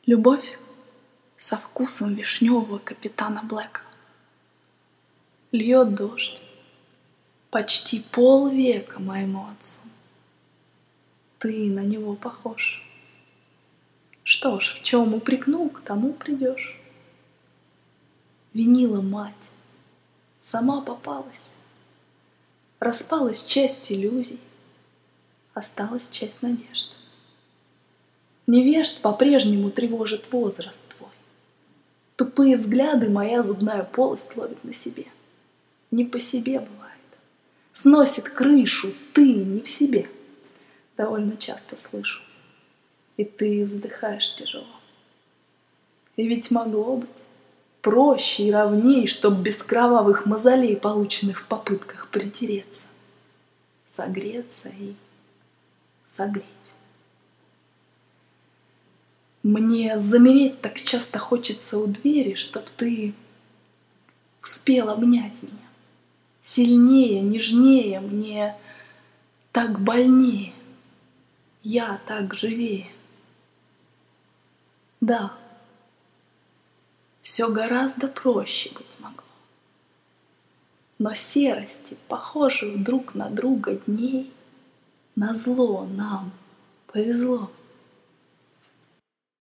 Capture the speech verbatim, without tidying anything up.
Любовь со вкусом вишневого капитана Блэка. Льет дождь почти полвека моему отцу. Ты на него похож. Что ж, в чем упрекнул, к тому придешь. Винила мать, сама попалась. Распалась часть иллюзий, осталась часть надежд. Невежд по-прежнему тревожит возраст твой. Тупые взгляды моя зубная полость ловит на себе. Не по себе бывает. Сносит крышу, ты не в себе. Довольно часто слышу. И ты вздыхаешь тяжело. И ведь могло быть проще и ровней, чтоб без кровавых мозолей, полученных в попытках притереться, согреться и согреть. Мне замереть так часто хочется у двери, чтоб ты успел обнять меня. Сильнее, нежнее, мне так больнее, я так живее. Да, все гораздо проще быть могло. Но серости, похожих друг на друга дней, назло нам повезло.